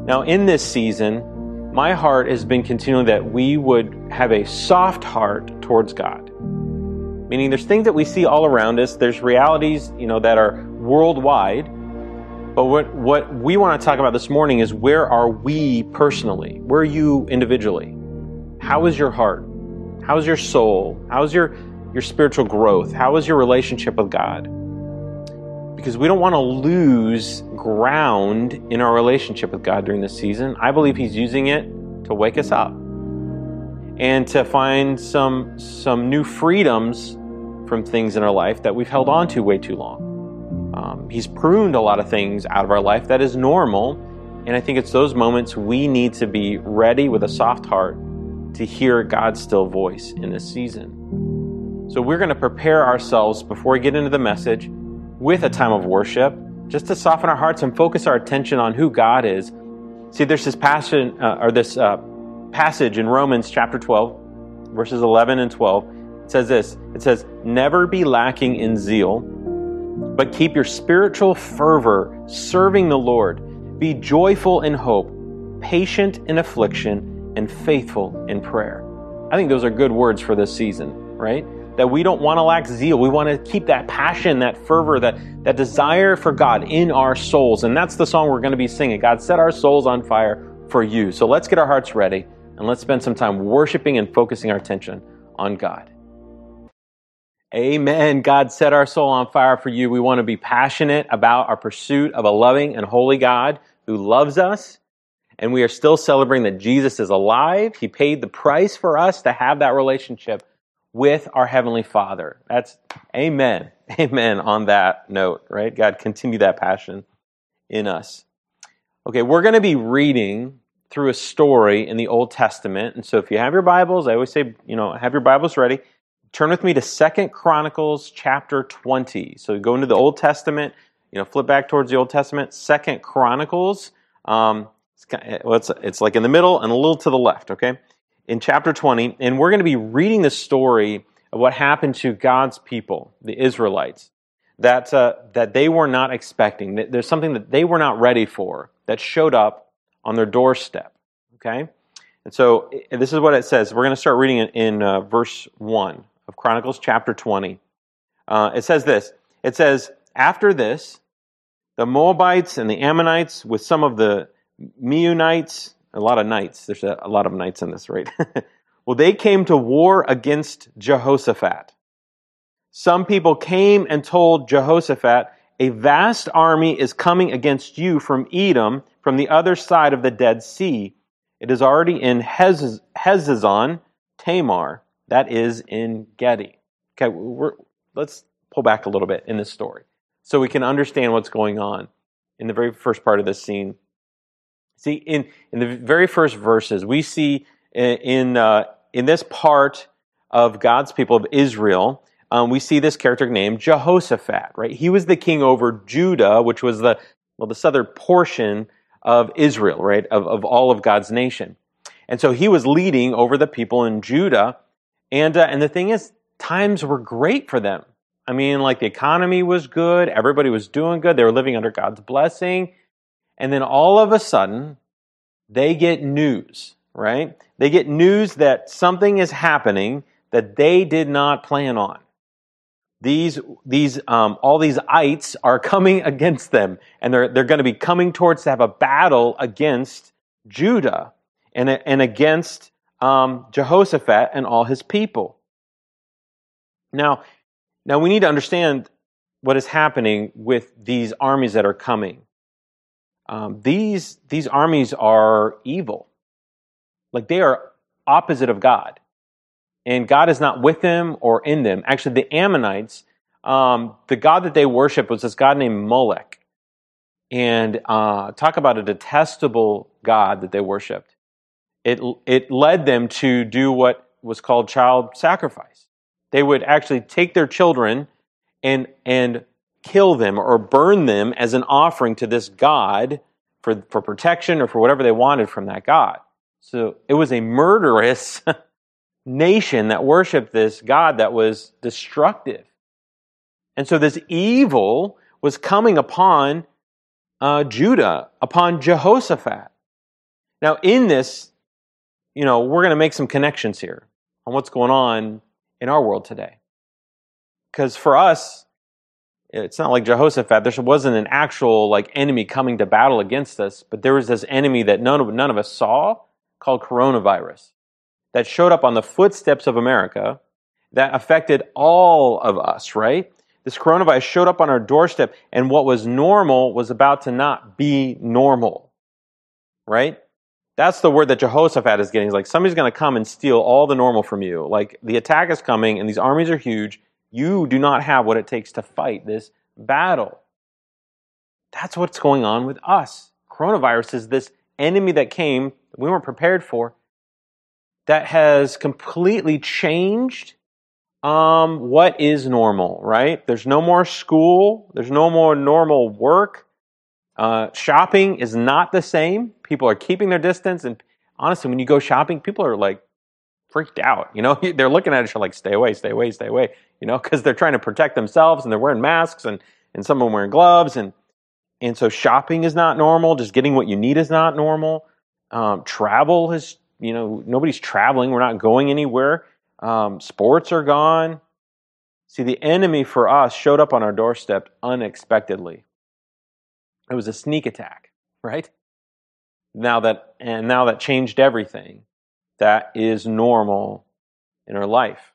Now, in this season, my heart has been continually that we would have a soft heart towards God. Meaning there's things that we see all around us, there's realities, that are worldwide. But what we want to talk about this morning is, where are we personally? Where are you individually? How is your heart? How is your soul? How is your spiritual growth? How is your relationship with God? Because we don't want to lose ground in our relationship with God during this season. I believe He's using it to wake us up and to find some new freedoms from things in our life that we've held on to way too long. He's pruned a lot of things out of our life that is normal, and I think it's those moments we need to be ready with a soft heart to hear God's still voice in this season. So we're going to prepare ourselves before we get into the message with a time of worship, just to soften our hearts and focus our attention on who God is. See, there's this passage in Romans chapter 12, verses 11 and 12. It says this. It says, "Never be lacking in zeal, but keep your spiritual fervor serving the Lord. Be joyful in hope, patient in affliction, and faithful in prayer." I think those are good words for this season, right? That we don't want to lack zeal. We want to keep that passion, that fervor, that desire for God in our souls. And that's the song we're going to be singing. God, set our souls on fire for you. So let's get our hearts ready and let's spend some time worshiping and focusing our attention on God. Amen. God, set our soul on fire for you. We want to be passionate about our pursuit of a loving and holy God who loves us. And we are still celebrating that Jesus is alive. He paid the price for us to have that relationship with our Heavenly Father. That's amen. Amen on that note, right? God, continue that passion in us. Okay, we're going to be reading through a story in the Old Testament. And so if you have your Bibles, I always say, have your Bibles ready. Turn with me to 2 Chronicles chapter 20. So go into the Old Testament, flip back towards the Old Testament. 2 Chronicles, it's like in the middle and a little to the left, okay? In chapter 20, and we're going to be reading the story of what happened to God's people, the Israelites, that they were not expecting. There's something that they were not ready for that showed up on their doorstep, okay? And so this is what it says. We're going to start reading it in verse 1 of Chronicles chapter 20. It says this. It says, "After this, the Moabites and the Ammonites with some of the Meunites," a lot of knights, there's a lot of knights in this, right? "Well, they came to war against Jehoshaphat. Some people came and told Jehoshaphat, 'A vast army is coming against you from Edom, from the other side of the Dead Sea. It is already in Hezazon Tamar,' that is in Gedi." Okay, let's pull back a little bit in this story so we can understand what's going on in the very first part of this scene. See, in the very first verses, we see in this part of God's people of Israel, we see this character named Jehoshaphat, right? He was the king over Judah, which was the southern portion of Israel, right? Of all of God's nation. And so he was leading over the people in Judah. And the thing is, times were great for them. I mean, like the economy was good. Everybody was doing good. They were living under God's blessing. And then all of a sudden, they get news, right? They get news that something is happening that they did not plan on. All these ites are coming against them, and they're going to be coming towards to have a battle against Judah and against Jehoshaphat and all his people. Now we need to understand what is happening with these armies that are coming. These armies are evil. Like, they are opposite of God. And God is not with them or in them. Actually, the Ammonites, the god that they worship was this god named Molech. And talk about a detestable god that they worshipped. It led them to do what was called child sacrifice. They would actually take their children and kill them or burn them as an offering to this god for protection or for whatever they wanted from that god. So it was a murderous nation that worshipped this god that was destructive. And so this evil was coming upon Judah, upon Jehoshaphat. Now, in this, we're going to make some connections here on what's going on in our world today. Because for us, it's not like Jehoshaphat. There wasn't an actual enemy coming to battle against us, but there was this enemy that none of us saw called coronavirus that showed up on the footsteps of America that affected all of us, right? This coronavirus showed up on our doorstep, and what was normal was about to not be normal, right? That's the word that Jehoshaphat is getting. It's like somebody's going to come and steal all the normal from you. Like the attack is coming, and these armies are huge. You do not have what it takes to fight this battle. That's what's going on with us. Coronavirus is this enemy that came that we weren't prepared for, that has completely changed what is normal, right? There's no more school. There's no more normal work. Shopping is not the same. People are keeping their distance. And honestly, when you go shopping, people are freaked out. They're looking at each other like, stay away, stay away, stay away. Because they're trying to protect themselves and they're wearing masks and some of them wearing gloves. And so shopping is not normal. Just getting what you need is not normal. Travel is, nobody's traveling. We're not going anywhere. Sports are gone. See, the enemy for us showed up on our doorstep unexpectedly. It was a sneak attack, right? Now that changed everything. That is normal in our life.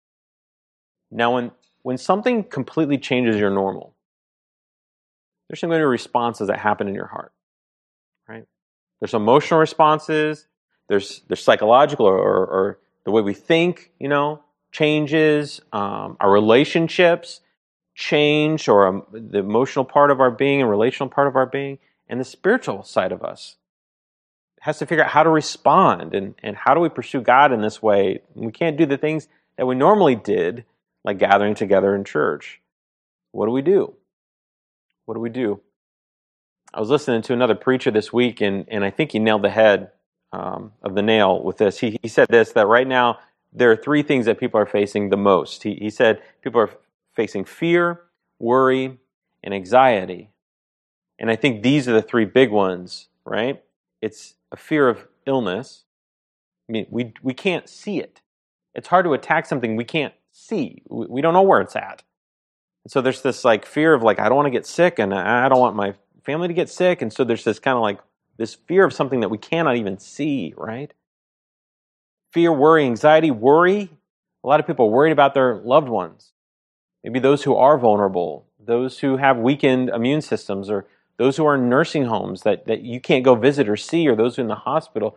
Now, when something completely changes your normal, there's some kind of responses that happen in your heart, right? There's emotional responses. There's psychological or the way we think, changes. Our relationships change, or the emotional part of our being and relational part of our being, and the spiritual side of us has to figure out how to respond and how do we pursue God in this way. We can't do the things that we normally did, like gathering together in church. What do we do? What do we do? I was listening to another preacher this week, and I think he nailed the head of the nail with this. He said this, that right now there are three things that people are facing the most. He said people are facing fear, worry, and anxiety. And I think these are the three big ones, right? It's a fear of illness. I mean, we can't see it. It's hard to attack something we can't see. We don't know where it's at. And so there's this fear of I don't want to get sick, and I don't want my family to get sick. And so there's this kind of this fear of something that we cannot even see, right? Fear, worry, anxiety. Worry, a lot of people are worried about their loved ones. Maybe those who are vulnerable, those who have weakened immune systems, or those who are in nursing homes that you can't go visit or see, or those in the hospital.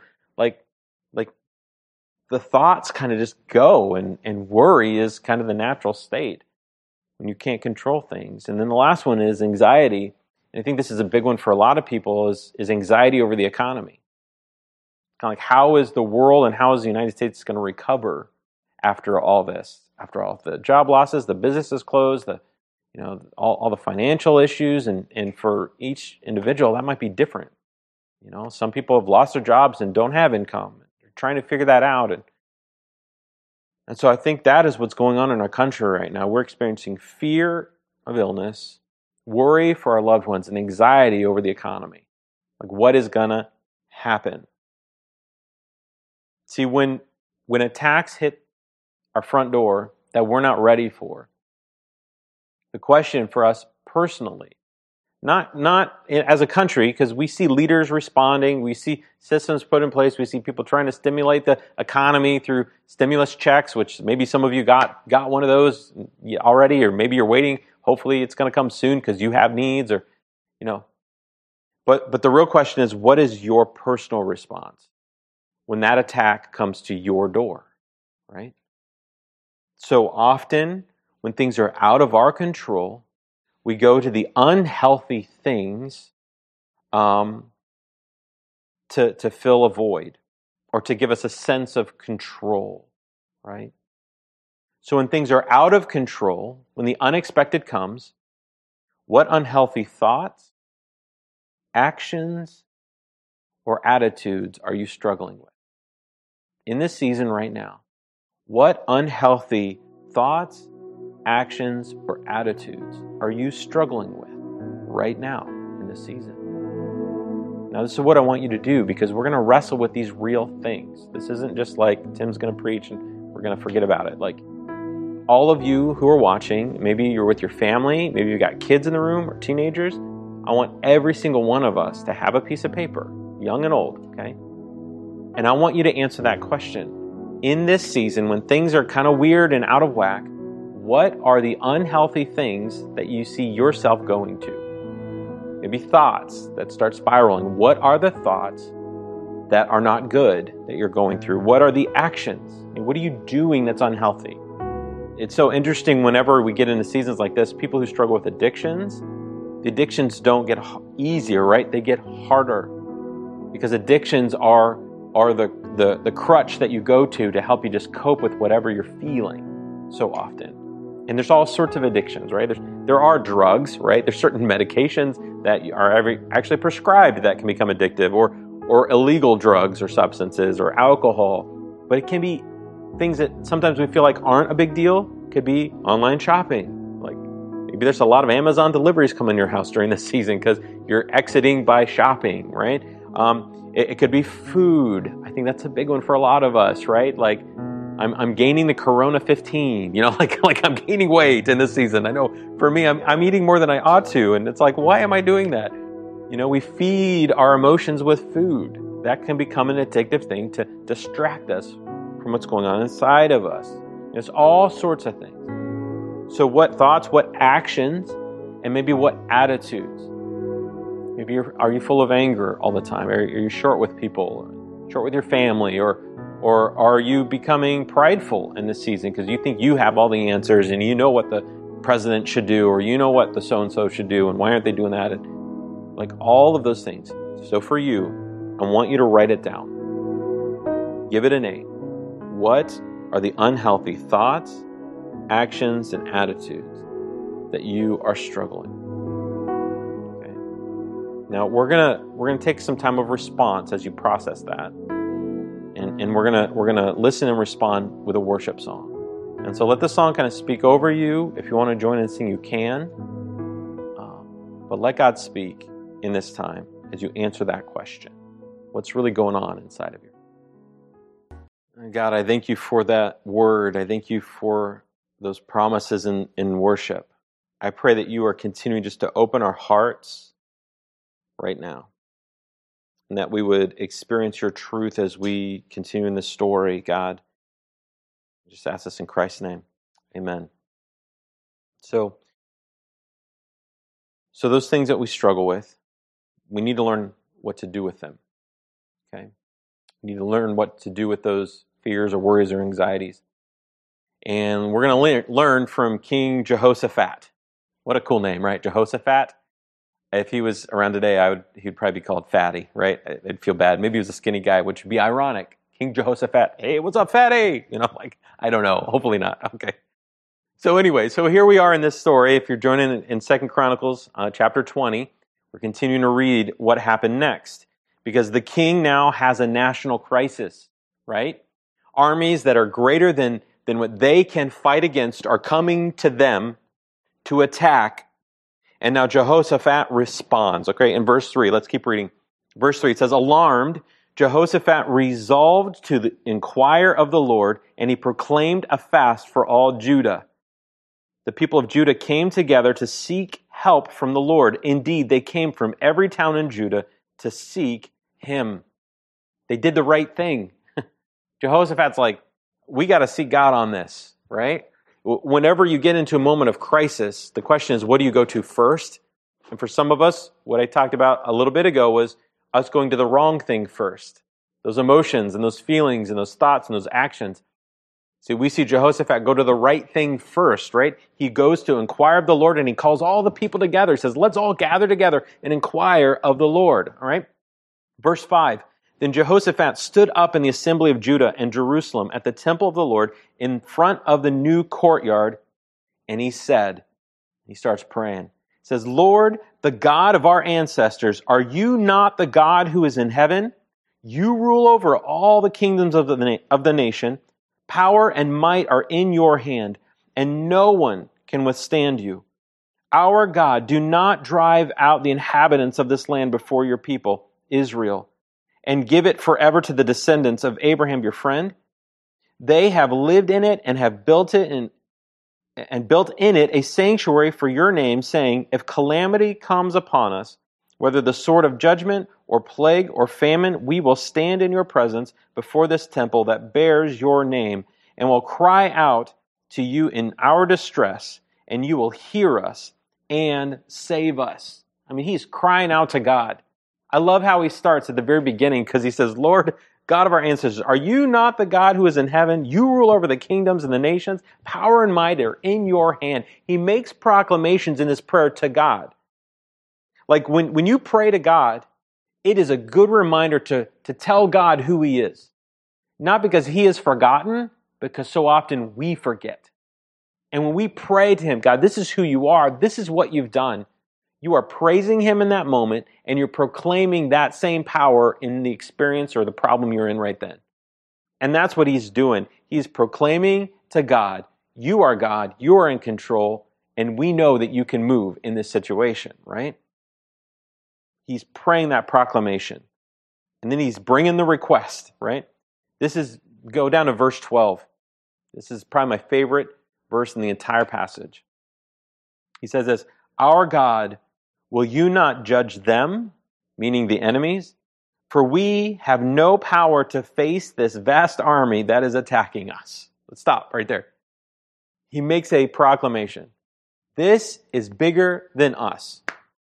The thoughts kind of just go, and worry is kind of the natural state when you can't control things. And then the last one is anxiety. And I think this is a big one for a lot of people, is anxiety over the economy. Kind of how is the world and how is the United States going to recover after all this? After all the job losses, the businesses closed, all the financial issues, and for each individual that might be different. Some people have lost their jobs and don't have income. They're trying to figure that out, and so I think that is what's going on in our country right now. We're experiencing fear of illness, worry for our loved ones, and anxiety over the economy. What is gonna happen? See, when attacks hit our front door that we're not ready for, the question for us personally, not as a country, because we see leaders responding, we see systems put in place, we see people trying to stimulate the economy through stimulus checks, which maybe some of you got one of those already, or maybe you're waiting. Hopefully it's going to come soon because you have needs, or But the real question is, what is your personal response when that attack comes to your door, right? So often, when things are out of our control, we go to the unhealthy things to fill a void or to give us a sense of control, right? So when things are out of control, when the unexpected comes, what unhealthy thoughts, actions, or attitudes are you struggling with? In this season right now, what unhealthy thoughts, actions, or attitudes are you struggling with right now in this season? Now, this is what I want you to do, because we're going to wrestle with these real things. This isn't just like Tim's going to preach and we're going to forget about it. Like, all of you who are watching, maybe you're with your family, maybe you've got kids in the room or teenagers, I want every single one of us to have a piece of paper, young and old, okay? And I want you to answer that question. In this season, when things are kind of weird and out of whack, what are the unhealthy things that you see yourself going to? Maybe thoughts that start spiraling. What are the thoughts that are not good that you're going through? What are the actions? And what are you doing that's unhealthy? It's so interesting whenever we get into seasons like this, people who struggle with addictions, the addictions don't get easier, right? They get harder, because addictions are the crutch that you go to help you just cope with whatever you're feeling so often. And there's all sorts of addictions, right? There are drugs, right? There's certain medications that are actually prescribed that can become addictive, or illegal drugs or substances or alcohol. But it can be things that sometimes we feel like aren't a big deal. It could be online shopping. Like, maybe there's a lot of Amazon deliveries coming to your house during this season because you're exiting by shopping, right? It could be food. I think that's a big one for a lot of us, right? Like, I'm gaining the Corona 15, like I'm gaining weight in this season. I know for me, I'm eating more than I ought to. And it's like, why am I doing that? We feed our emotions with food. That can become an addictive thing to distract us from what's going on inside of us. There's all sorts of things. So what thoughts, what actions, and maybe what attitudes? Maybe are you full of anger all the time? Are you short with people, short with your family, or are you becoming prideful in this season because you think you have all the answers and you know what the president should do, or you know what the so-and-so should do, and why aren't they doing that? And like all of those things. So for you, I want you to write it down. Give it a name. What are the unhealthy thoughts, actions, and attitudes that you are struggling? Okay. Now we're gonna take some time of response as you process that. And we're gonna listen and respond with a worship song. And so let the song kind of speak over you. If you want to join and sing, you can. But let God speak in this time as you answer that question. What's really going on inside of you? God, I thank you for that word. I thank you for those promises in worship. I pray that you are continuing just to open our hearts right now, and that we would experience your truth as we continue in this story, God. I just ask this in Christ's name. Amen. So those things that we struggle with, we need to learn what to do with them. Okay? We need to learn what to do with those fears or worries or anxieties. And we're going to learn from King Jehoshaphat. What a cool name, right? Jehoshaphat. If he was around today, he'd probably be called Fatty, right? I'd feel bad. Maybe he was a skinny guy, which would be ironic. King Jehoshaphat. Hey, what's up, Fatty? I don't know. Hopefully not. Okay. So anyway, here we are in this story. If you're joining in 2 Chronicles chapter 20, we're continuing to read what happened next. Because the king now has a national crisis, right? Armies that are greater than what they can fight against are coming to them to attack. And now Jehoshaphat responds. Okay, in verse 3, let's keep reading. Verse 3, it says, alarmed, Jehoshaphat resolved to inquire of the Lord, and he proclaimed a fast for all Judah. The people of Judah came together to seek help from the Lord. Indeed, they came from every town in Judah to seek him. They did the right thing. Jehoshaphat's like, we got to seek God on this, right? Whenever you get into a moment of crisis, the question is, what do you go to first? And for some of us, what I talked about a little bit ago was us going to the wrong thing first. Those emotions and those feelings and those thoughts and those actions. See, we see Jehoshaphat go to the right thing first, right? He goes to inquire of the Lord, and he calls all the people together. He says, let's all gather together and inquire of the Lord, all right? Verse 5, then Jehoshaphat stood up in the assembly of Judah and Jerusalem at the temple of the Lord in front of the new courtyard, and he said, he starts praying. He says, Lord, the God of our ancestors, are you not the God who is in heaven? You rule over all the kingdoms of the nation. Power and might are in your hand, and no one can withstand you. Our God, do not drive out the inhabitants of this land before your people, Israel, and give it forever to the descendants of Abraham your friend. They have lived in it and have built in it a sanctuary for your name, saying, if calamity comes upon us, whether the sword of judgment or plague or famine, we will stand in your presence before this temple that bears your name, and will cry out to you in our distress, and you will hear us and save us. I mean, he's crying out to God. I love how he starts at the very beginning, because he says, Lord, God of our ancestors, are you not the God who is in heaven? You rule over the kingdoms and the nations. Power and might are in your hand. He makes proclamations in his prayer to God. Like when you pray to God, it is a good reminder to tell God who he is. Not because he is forgotten, because so often we forget. And when we pray to him, God, this is who you are. This is what you've done. You are praising him in that moment, and you're proclaiming that same power in the experience or the problem you're in right then. And that's what he's doing. He's proclaiming to God, you are God, you are in control, and we know that you can move in this situation, right? He's praying that proclamation. And then he's bringing the request, right? Go down to verse 12. This is probably my favorite verse in the entire passage. He says this, our God, will you not judge them, meaning the enemies? For we have no power to face this vast army that is attacking us. Let's stop right there. He makes a proclamation. This is bigger than us.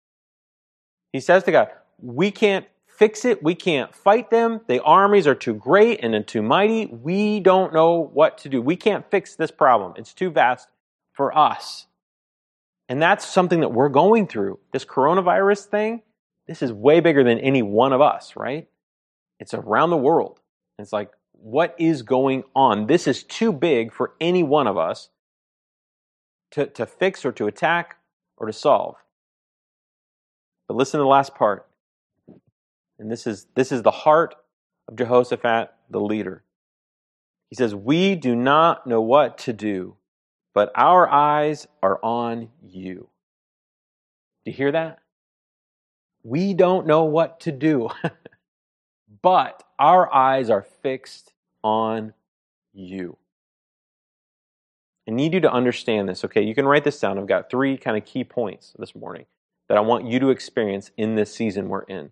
He says to God, we can't fix it. We can't fight them. The armies are too great and too mighty. We don't know what to do. We can't fix this problem. It's too vast for us. And that's something that we're going through. This coronavirus thing, this is way bigger than any one of us, right? It's around the world. It's like, what is going on? This is too big for any one of us to fix or to attack or to solve. But listen to the last part. And this is the heart of Jehoshaphat, the leader. He says, we do not know what to do, but our eyes are on you. Do you hear that? We don't know what to do, but our eyes are fixed on you. I need you to understand this, okay? You can write this down. I've got 3 kind of key points this morning that I want you to experience in this season we're in.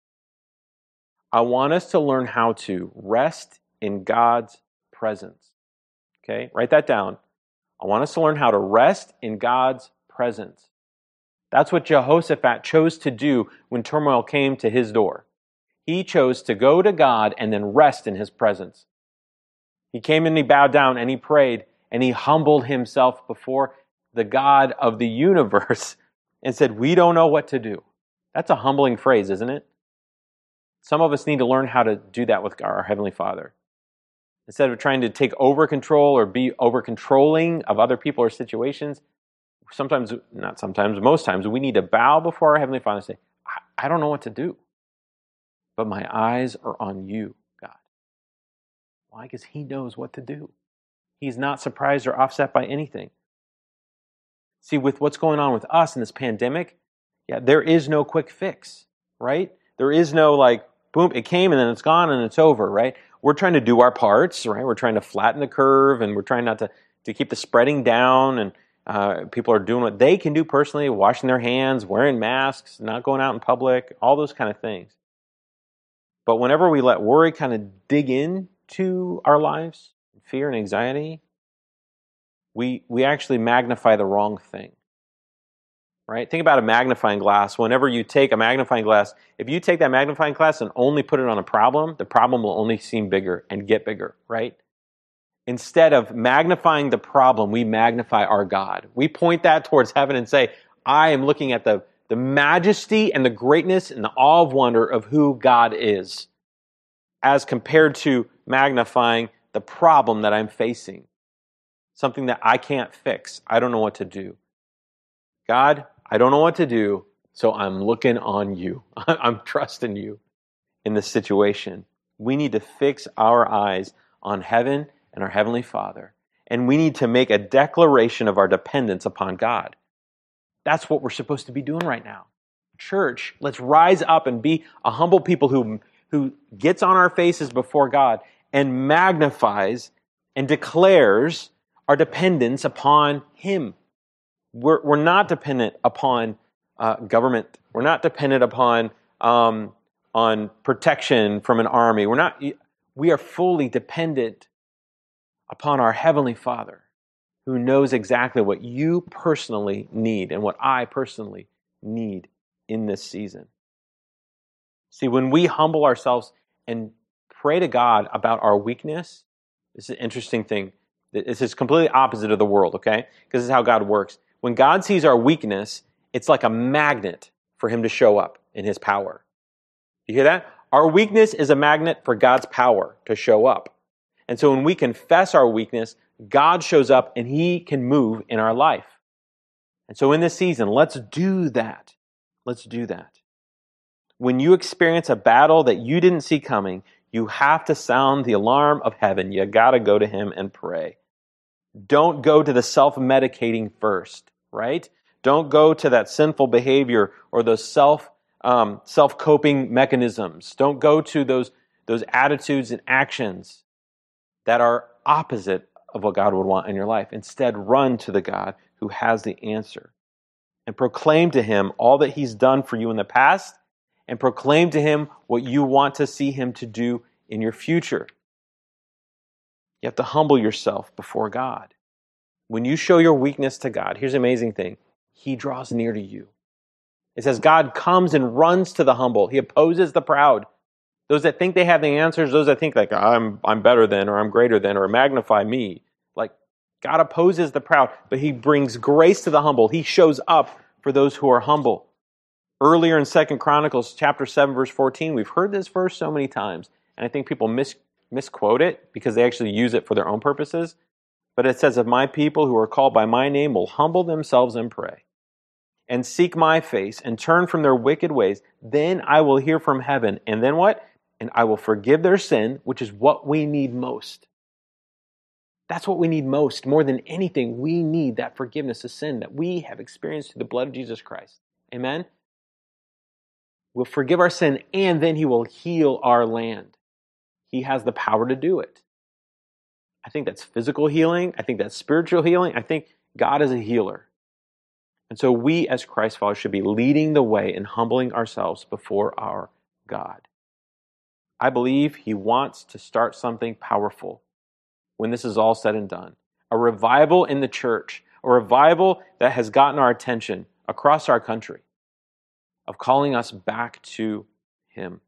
I want us to learn how to rest in God's presence. Okay? Write that down. I want us to learn how to rest in God's presence. That's what Jehoshaphat chose to do when turmoil came to his door. He chose to go to God and then rest in his presence. He came and he bowed down and he prayed and he humbled himself before the God of the universe and said, we don't know what to do. That's a humbling phrase, isn't it? Some of us need to learn how to do that with our Heavenly Father. Instead of trying to take over control or be over controlling of other people or situations, most times, we need to bow before our Heavenly Father and say, I don't know what to do, but my eyes are on you, God. Why? Because He knows what to do. He's not surprised or offset by anything. See, with what's going on with us in this pandemic, there is no quick fix, right? There is no boom, it came and then it's gone and it's over, right? We're trying to do our parts, right? We're trying to flatten the curve and we're trying not to keep the spreading down, and people are doing what they can do personally, washing their hands, wearing masks, not going out in public, all those kind of things. But whenever we let worry kind of dig into our lives, fear and anxiety, we actually magnify the wrong thing. Right? Think about a magnifying glass. Whenever you take a magnifying glass, if you take that magnifying glass and only put it on a problem, the problem will only seem bigger and get bigger, right? Instead of magnifying the problem, we magnify our God. We point that towards heaven and say, I am looking at the majesty and the greatness and the awe of wonder of who God is, as compared to magnifying the problem that I'm facing. Something that I can't fix. I don't know what to do. God, I don't know what to do, so I'm looking on you. I'm trusting you in this situation. We need to fix our eyes on heaven and our Heavenly Father. And we need to make a declaration of our dependence upon God. That's what we're supposed to be doing right now. church, let's rise up and be a humble people who gets on our faces before God and magnifies and declares our dependence upon Him. We're not dependent upon government. We're not dependent upon on protection from an army. We are fully dependent upon our Heavenly Father, who knows exactly what you personally need and what I personally need in this season. See, when we humble ourselves and pray to God about our weakness, this is an interesting thing. This is completely opposite of the world, okay? Because this is how God works. When God sees our weakness, it's like a magnet for Him to show up in His power. You hear that? Our weakness is a magnet for God's power to show up. And so when we confess our weakness, God shows up and He can move in our life. And so in this season, let's do that. Let's do that. When you experience a battle that you didn't see coming, you have to sound the alarm of heaven. You got to go to Him and pray. Don't go to the self-medicating first, right? Don't go to that sinful behavior or those self-coping mechanisms. Don't go to those attitudes and actions that are opposite of what God would want in your life. Instead, run to the God who has the answer and proclaim to Him all that He's done for you in the past, and proclaim to Him what you want to see Him to do in your future. You have to humble yourself before God. When you show your weakness to God, here's the amazing thing. He draws near to you. It says God comes and runs to the humble. He opposes the proud. Those that think they have the answers, those that think like I'm better than, or I'm greater than, or magnify me. Like God opposes the proud, but He brings grace to the humble. He shows up for those who are humble. Earlier in 2 Chronicles chapter 7, verse 14, we've heard this verse so many times, and I think people misquote it because they actually use it for their own purposes. But it says, if my people who are called by my name will humble themselves and pray, and seek my face, and turn from their wicked ways, then I will hear from heaven. And then what? And I will forgive their sin, which is what we need most. That's what we need most. More than anything, we need that forgiveness of sin that we have experienced through the blood of Jesus Christ. Amen? We'll forgive our sin, and then He will heal our land. He has the power to do it. I think that's physical healing. I think that's spiritual healing. I think God is a healer. And so we as Christ followers should be leading the way in humbling ourselves before our God. I believe He wants to start something powerful when this is all said and done. A revival in the church, a revival that has gotten our attention across our country, of calling us back to Him.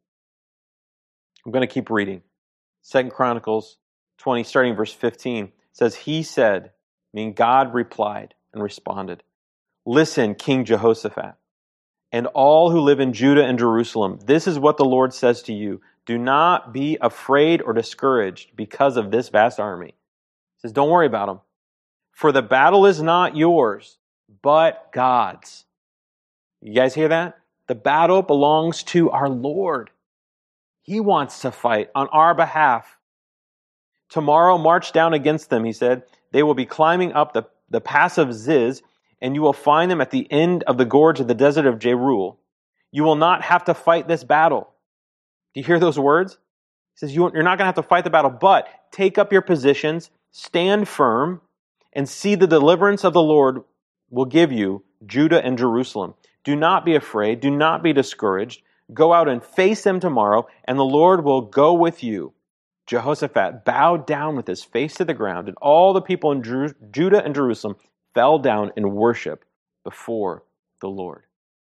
I'm going to keep reading. 2 Chronicles 20, starting verse 15, says, He said, meaning God replied and responded, Listen, King Jehoshaphat, and all who live in Judah and Jerusalem, this is what the Lord says to you. Do not be afraid or discouraged because of this vast army. He says, don't worry about them. For the battle is not yours, but God's. You guys hear that? The battle belongs to our Lord. He wants to fight on our behalf. Tomorrow march down against them, he said. They will be climbing up the pass of Ziz, and you will find them at the end of the gorge of the desert of Jeruel. You will not have to fight this battle. Do you hear those words? He says, you're not going to have to fight the battle, but take up your positions, stand firm, and see the deliverance of the Lord will give you, Judah and Jerusalem. Do not be afraid. Do not be discouraged. Go out and face them tomorrow, and the Lord will go with you. Jehoshaphat bowed down with his face to the ground, and all the people in Judah and Jerusalem fell down in worship before the Lord.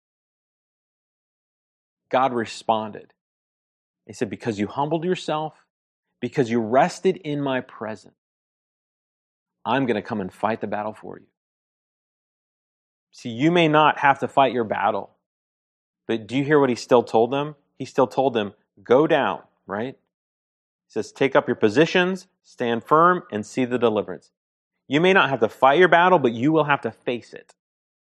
God responded. He said, because you humbled yourself, because you rested in my presence, I'm going to come and fight the battle for you. See, you may not have to fight your battle, but do you hear what he still told them? He still told them, go down, right? He says, take up your positions, stand firm, and see the deliverance. You may not have to fight your battle, but you will have to face it.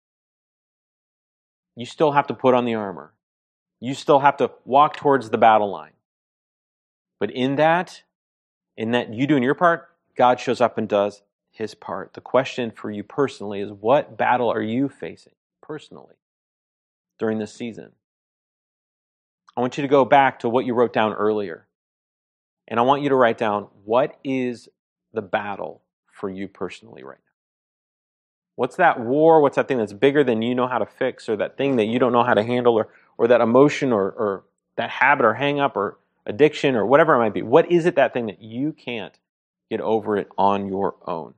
You still have to put on the armor. You still have to walk towards the battle line. But in that you doing your part, God shows up and does His part. The question for you personally is, what battle are you facing personally? during this season. I want you to go back to what you wrote down earlier. And I want you to write down, what is the battle for you personally right now? What's that war? What's that thing that's bigger than you know how to fix, or that thing that you don't know how to handle, or that emotion, or that habit or hang up or addiction or whatever it might be? What is it, that thing that you can't get over it on your own?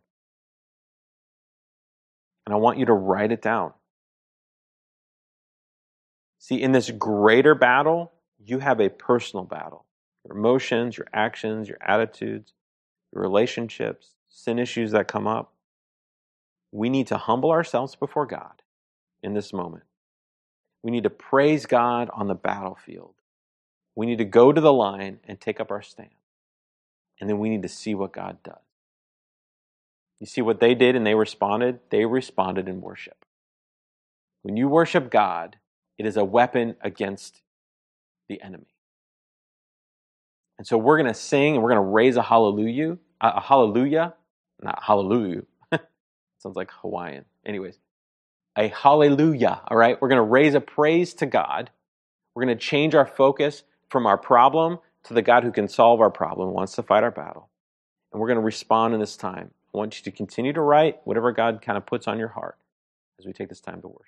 And I want you to write it down. See, in this greater battle, you have a personal battle. Your emotions, your actions, your attitudes, your relationships, sin issues that come up. We need to humble ourselves before God in this moment. We need to praise God on the battlefield. We need to go to the line and take up our stand. And then we need to see what God does. You see what they did and they responded? They responded in worship. When you worship God, it is a weapon against the enemy. And so we're going to sing and we're going to raise a hallelujah, not hallelujah. Sounds like Hawaiian. Anyways, a hallelujah, all right? We're going to raise a praise to God. We're going to change our focus from our problem to the God who can solve our problem, wants to fight our battle. And we're going to respond in this time. I want you to continue to write whatever God kind of puts on your heart as we take this time to worship.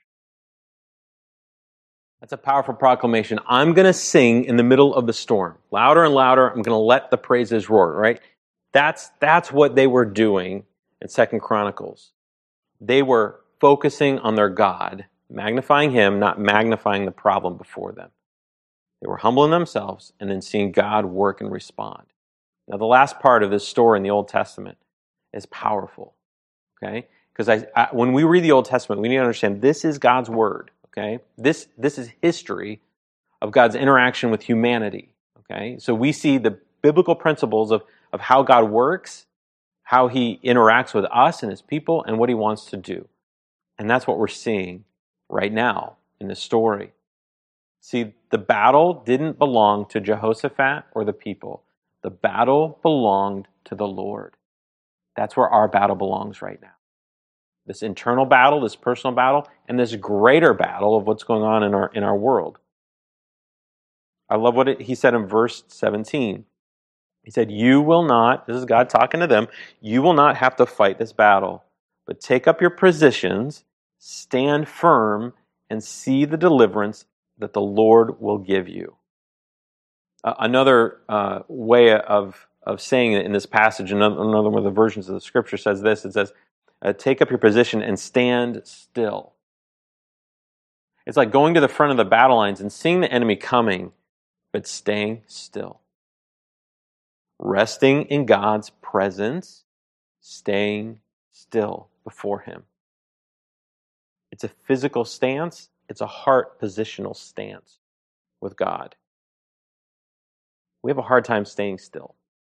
That's a powerful proclamation. I'm going to sing in the middle of the storm. Louder and louder, I'm going to let the praises roar, right? That's what they were doing in 2 Chronicles. They were focusing on their God, magnifying Him, not magnifying the problem before them. They were humbling themselves and then seeing God work and respond. Now, the last part of this story in the Old Testament is powerful, okay? Because when we read the Old Testament, we need to understand this is God's Word, okay? This is history of God's interaction with humanity, okay? So we see the biblical principles of how God works, how He interacts with us and His people, and what He wants to do. And that's what we're seeing right now in this story. See, the battle didn't belong to Jehoshaphat or the people. The battle belonged to the Lord. That's where our battle belongs right now. This internal battle, this personal battle, and this greater battle of what's going on in our world. I love what he said in verse 17. He said, you will not, this is God talking to them, you will not have to fight this battle, but take up your positions, stand firm, and see the deliverance that the Lord will give you. Another way of saying it in this passage, another one of the versions of the scripture says this. It says, take up your position and stand still. It's like going to the front of the battle lines and seeing the enemy coming, but staying still. Resting in God's presence, staying still before Him. It's a physical stance. It's a heart positional stance with God. We have a hard time staying still.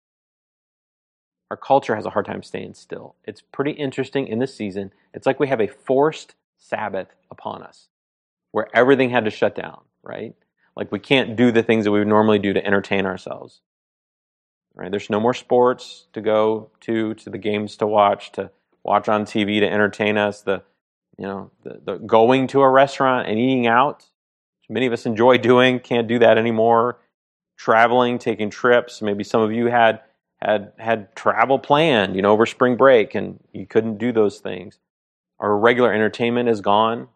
Our culture has a hard time staying still. It's pretty interesting in this season. It's like we have a forced Sabbath upon us where everything had to shut down, right? Like we can't do the things that we would normally do to entertain ourselves. Right? There's no more sports to go to the games to watch on TV to entertain us, the going to a restaurant and eating out. Many of us enjoy doing, can't do that anymore. Traveling, taking trips. Maybe some of you had travel planned, over spring break, and you couldn't do those things. Our regular entertainment is gone.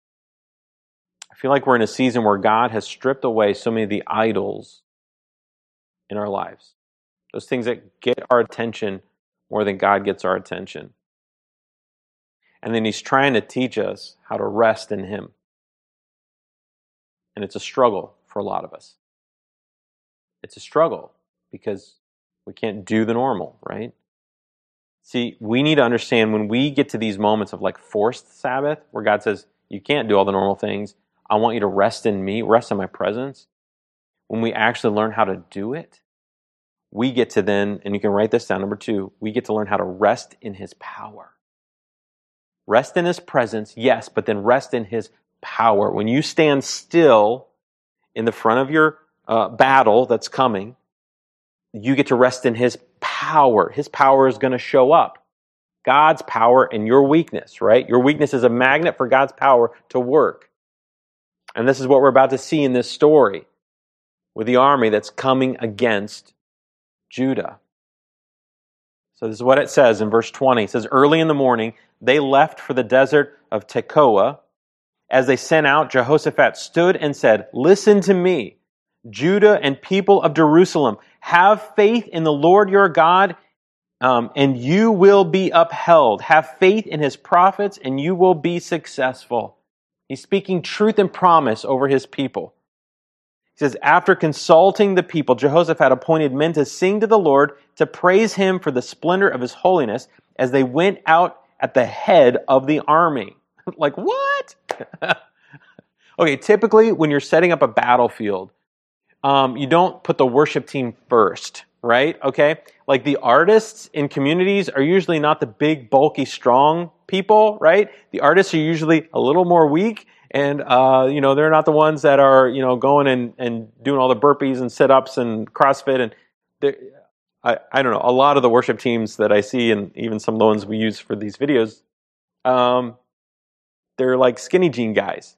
I feel like we're in a season where God has stripped away so many of the idols in our lives. Those things that get our attention more than God gets our attention. And then He's trying to teach us how to rest in Him. And it's a struggle for a lot of us. It's a struggle because we can't do the normal, right? See, we need to understand when we get to these moments of like forced Sabbath, where God says, you can't do all the normal things. I want you to rest in me, rest in my presence. When we actually learn how to do it, we get to then, and you can write this down, number 2, we get to learn how to rest in His power. Rest in His presence, yes, but then rest in His power. When you stand still in the front of your battle that's coming, you get to rest in His power. His power is going to show up. God's power and your weakness, right? Your weakness is a magnet for God's power to work. And this is what we're about to see in this story with the army that's coming against Judah. So this is what it says in verse 20. It says, early in the morning, they left for the desert of Tekoa. As they sent out, Jehoshaphat stood and said, listen to me, Judah and people of Jerusalem. Have faith in the Lord your God, and you will be upheld. Have faith in his prophets, and you will be successful. He's speaking truth and promise over his people. He says, after consulting the people, Jehoshaphat appointed men to sing to the Lord, to praise him for the splendor of his holiness, as they went out at the head of the army. Like, what? Okay, typically when you're setting up a battlefield, you don't put the worship team first, right? Okay? Like the artists in communities are usually not the big, bulky, strong people, right? The artists are usually a little more weak, and they're not the ones that are going and doing all the burpees and sit-ups and CrossFit. And I don't know, a lot of the worship teams that I see, and even some of the ones we use for these videos, they're like skinny jean guys,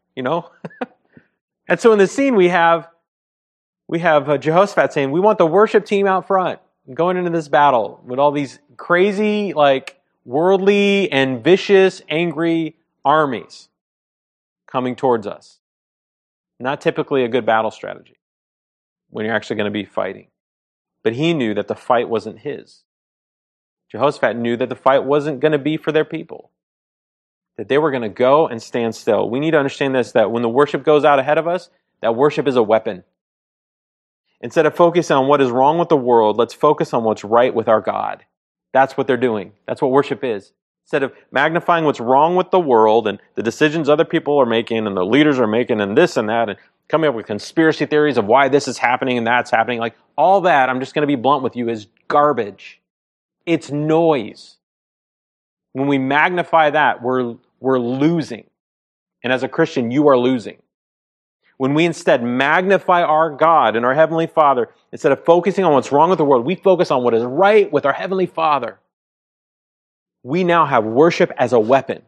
And so in the scene we have Jehoshaphat saying, we want the worship team out front going into this battle with all these crazy, like worldly and vicious, angry armies coming towards us. Not typically a good battle strategy when you're actually going to be fighting. But he knew that the fight wasn't his. Jehoshaphat knew that the fight wasn't going to be for their people. That they were going to go and stand still. We need to understand this, that when the worship goes out ahead of us, that worship is a weapon. Instead of focusing on what is wrong with the world, let's focus on what's right with our God. That's what they're doing. That's what worship is. Instead of magnifying what's wrong with the world and the decisions other people are making and the leaders are making and this and that and coming up with conspiracy theories of why this is happening and that's happening, like all that, I'm just going to be blunt with you, is garbage. It's noise. When we magnify that, we're losing. And as a Christian, you are losing. When we instead magnify our God and our Heavenly Father, instead of focusing on what's wrong with the world, we focus on what is right with our Heavenly Father. We now have worship as a weapon.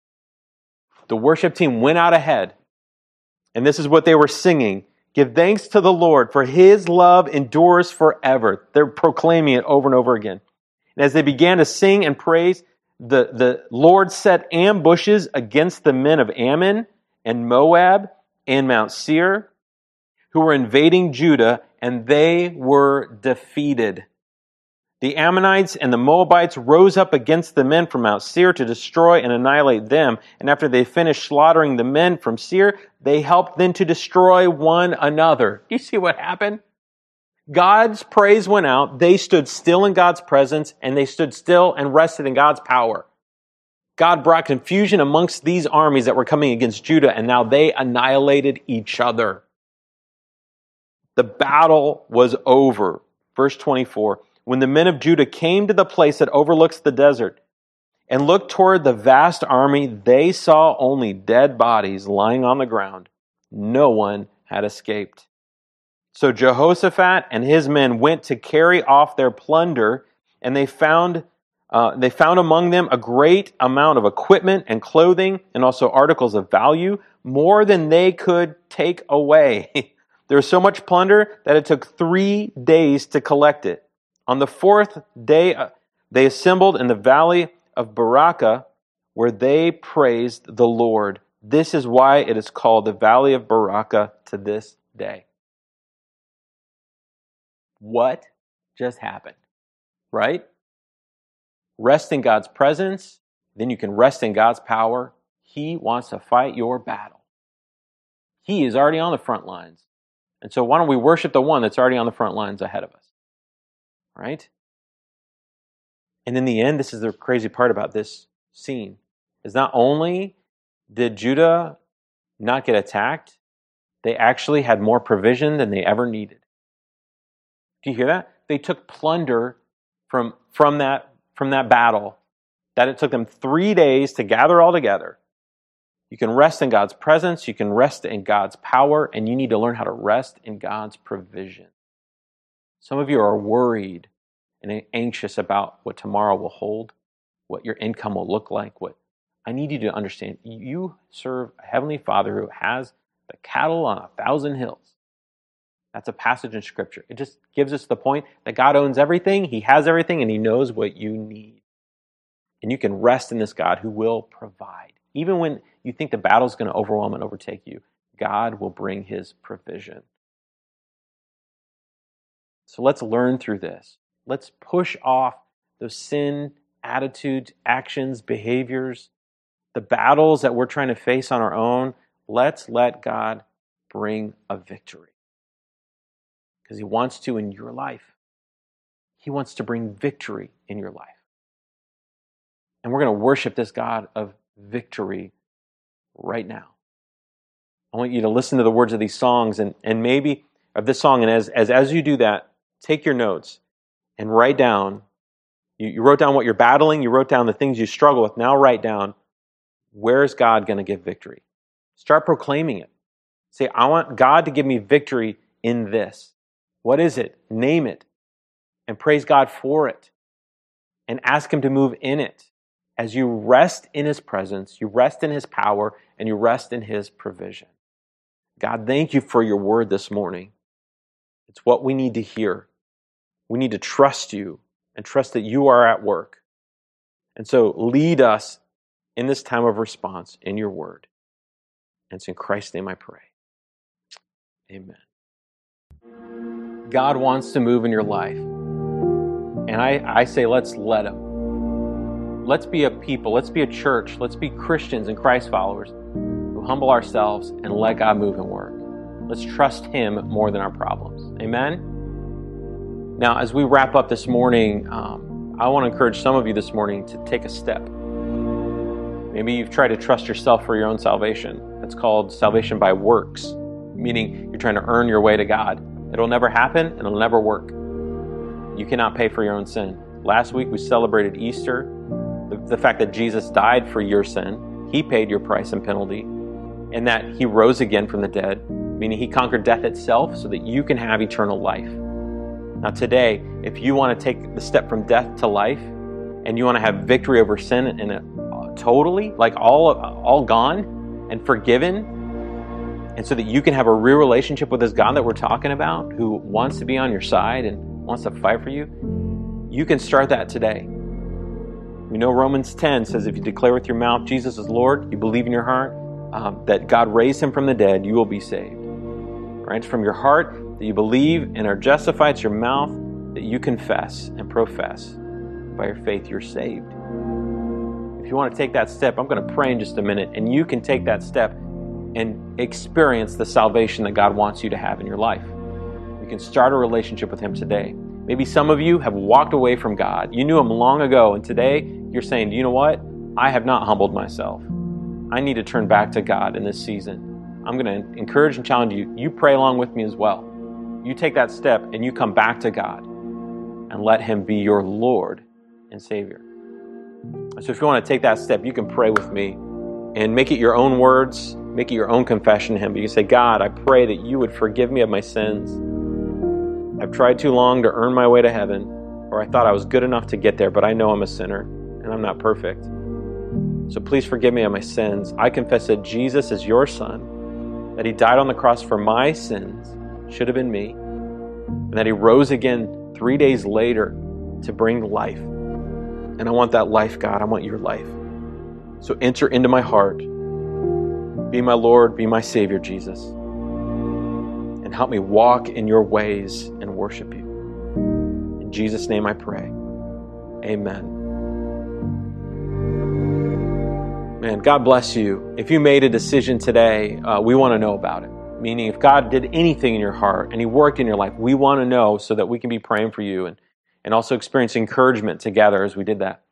The worship team went out ahead, and this is what they were singing. Give thanks to the Lord, for his love endures forever. They're proclaiming it over and over again. And as they began to sing and praise, the Lord set ambushes against the men of Ammon and Moab and Mount Seir, who were invading Judah, and they were defeated. The Ammonites and the Moabites rose up against the men from Mount Seir to destroy and annihilate them. And after they finished slaughtering the men from Seir, they helped them to destroy one another. Do you see what happened? God's praise went out. They stood still in God's presence, and they stood still and rested in God's power. God brought confusion amongst these armies that were coming against Judah, and now they annihilated each other. The battle was over. Verse 24. When the men of Judah came to the place that overlooks the desert and looked toward the vast army, they saw only dead bodies lying on the ground. No one had escaped. So Jehoshaphat and his men went to carry off their plunder, and they found among them a great amount of equipment and clothing and also articles of value, more than they could take away. There was so much plunder that it took 3 days to collect it. On the fourth day, they assembled in the valley of Barakah, where they praised the Lord. This is why it is called the valley of Barakah to this day. What just happened? Right? Rest in God's presence, then you can rest in God's power. He wants to fight your battle. He is already on the front lines. And so why don't we worship the one that's already on the front lines ahead of us? Right? And in the end, this is the crazy part about this scene, is not only did Judah not get attacked, they actually had more provision than they ever needed. Do you hear that? They took plunder from that battle, that it took them 3 days to gather all together. You can rest in God's presence, you can rest in God's power, and you need to learn how to rest in God's provision. Some of you are worried and anxious about what tomorrow will hold, what your income will look like. I need you to understand, you serve a Heavenly Father who has the cattle on 1,000 hills. That's a passage in Scripture. It just gives us the point that God owns everything, He has everything, and He knows what you need. And you can rest in this God who will provide. Even when you think the battle's going to overwhelm and overtake you, God will bring His provision. So let's learn through this. Let's push off those sin attitudes, actions, behaviors, the battles that we're trying to face on our own. Let's let God bring a victory. Because He wants to in your life. He wants to bring victory in your life. And we're going to worship this God of victory right now. I want you to listen to the words of these songs and maybe of this song. And as you do that, take your notes and write down. You wrote down what you're battling. You wrote down the things you struggle with. Now write down, where is God going to give victory? Start proclaiming it. Say, I want God to give me victory in this. What is it? Name it. And praise God for it. And ask Him to move in it. As you rest in His presence, you rest in His power, and you rest in His provision. God, thank You for Your word this morning. It's what we need to hear. We need to trust You and trust that You are at work. And so lead us in this time of response in Your word. And it's in Christ's name I pray. Amen. God wants to move in your life. And I say, let's let Him. Let's be a people, let's be a church, let's be Christians and Christ followers who humble ourselves and let God move and work. Let's trust Him more than our problems. Amen? Now, as we wrap up this morning, I want to encourage some of you this morning to take a step. Maybe you've tried to trust yourself for your own salvation. That's called salvation by works, meaning you're trying to earn your way to God. It'll never happen and it'll never work. You cannot pay for your own sin. Last week we celebrated Easter. The fact that Jesus died for your sin, He paid your price and penalty, and that He rose again from the dead, meaning He conquered death itself so that you can have eternal life. Now today, if you want to take the step from death to life, and you want to have victory over sin and totally, like all gone and forgiven, and so that you can have a real relationship with this God that we're talking about, who wants to be on your side and wants to fight for you, you can start that today. We know Romans 10 says if you declare with your mouth Jesus is Lord, you believe in your heart that God raised Him from the dead, you will be saved. Right? It's from your heart that you believe and are justified. It's your mouth that you confess and profess. By your faith, you're saved. If you want to take that step, I'm going to pray in just a minute, and you can take that step and experience the salvation that God wants you to have in your life. You can start a relationship with Him today. Maybe some of you have walked away from God. You knew Him long ago, and today you're saying, you know what? I have not humbled myself. I need to turn back to God in this season. I'm going to encourage and challenge you. You pray along with me as well. You take that step and you come back to God and let Him be your Lord and Savior. So if you want to take that step, you can pray with me and make it your own words, make it your own confession to Him. But you can say, God, I pray that You would forgive me of my sins. I've tried too long to earn my way to heaven, or I thought I was good enough to get there, but I know I'm a sinner and I'm not perfect. So please forgive me of my sins. I confess that Jesus is Your Son, that He died on the cross for my sins, should have been me, and that He rose again 3 days later to bring life. And I want that life, God. I want Your life. So enter into my heart. Be my Lord, be my Savior, Jesus. And help me walk in Your ways and worship You. In Jesus' name I pray. Amen. Man, God bless you. If you made a decision today, we want to know about it. Meaning, if God did anything in your heart and He worked in your life, we want to know so that we can be praying for you and also experience encouragement together as we did that.